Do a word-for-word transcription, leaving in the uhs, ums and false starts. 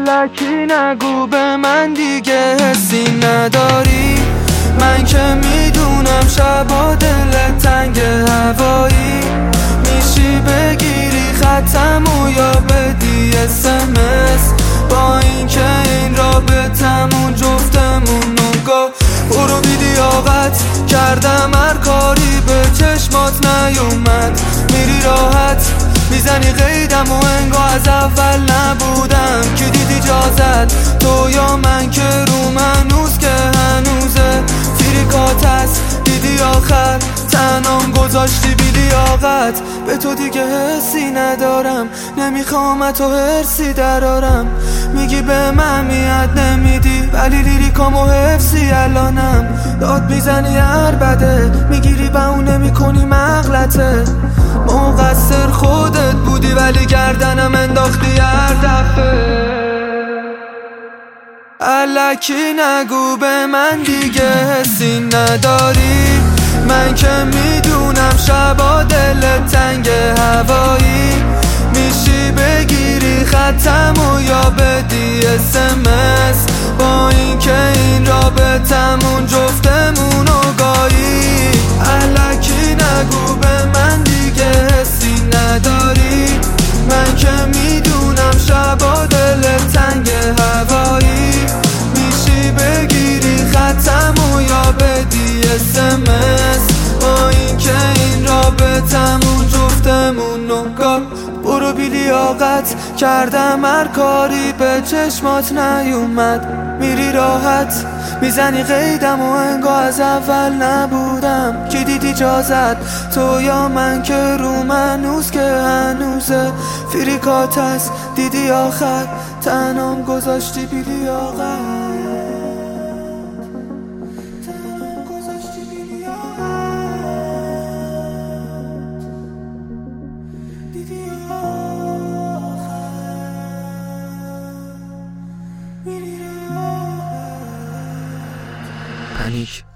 الکی نگو به من دیگه حسی نداری. من که میدونم شبا دل تنگ هوایی، میشی بگیری خطمو یا بدی اسمس، با این که این رابطمون جفتمونو گا برو بیلیاقت کردم هر کاری به چشمات نیومد. میری راحت میزنی قیدم و انگار از اول نبودم. کی دیدی جازت تو یا من که رو منوز که هنوزه فریکات هست دیدی آخر تنام گذاشتی بیلیاقت. به تو دیگه حسی ندارم نمیخوام تو هرسی درارم. میگی به من میاد نمیدی ولی لیریکامو حفظی الانم. داد میزنی هر بده میگیری بهونه میکنی مغلطه. مقصر خودت بودی ولی گردنم انداختی هر دفعه. الکی نگو به من دیگه حسی نداری. من که میدونم شبا دل تنگ هوایی، میشی بگیری خطمو یا بدی اسمس، با این که این رابطمون جفتمونو گایی. الکی نگو به من دیگه حسی نداری. من که میدونم شبا دل تنگ هوایی، میشی بگیری خطمو یا بدی اسمس، با این که این رابطمون جفتمونو گا برو بیلیاقت کردم هر کاری به چشمات نیومد. میری راحت میزنی قیدم و انگار از اول نبودم. کی دیدی جازت تو یا من که رو منوز که هنوزه فریکات هست دیدی آخر تنام گذاشتی بیلیاقت. پنیک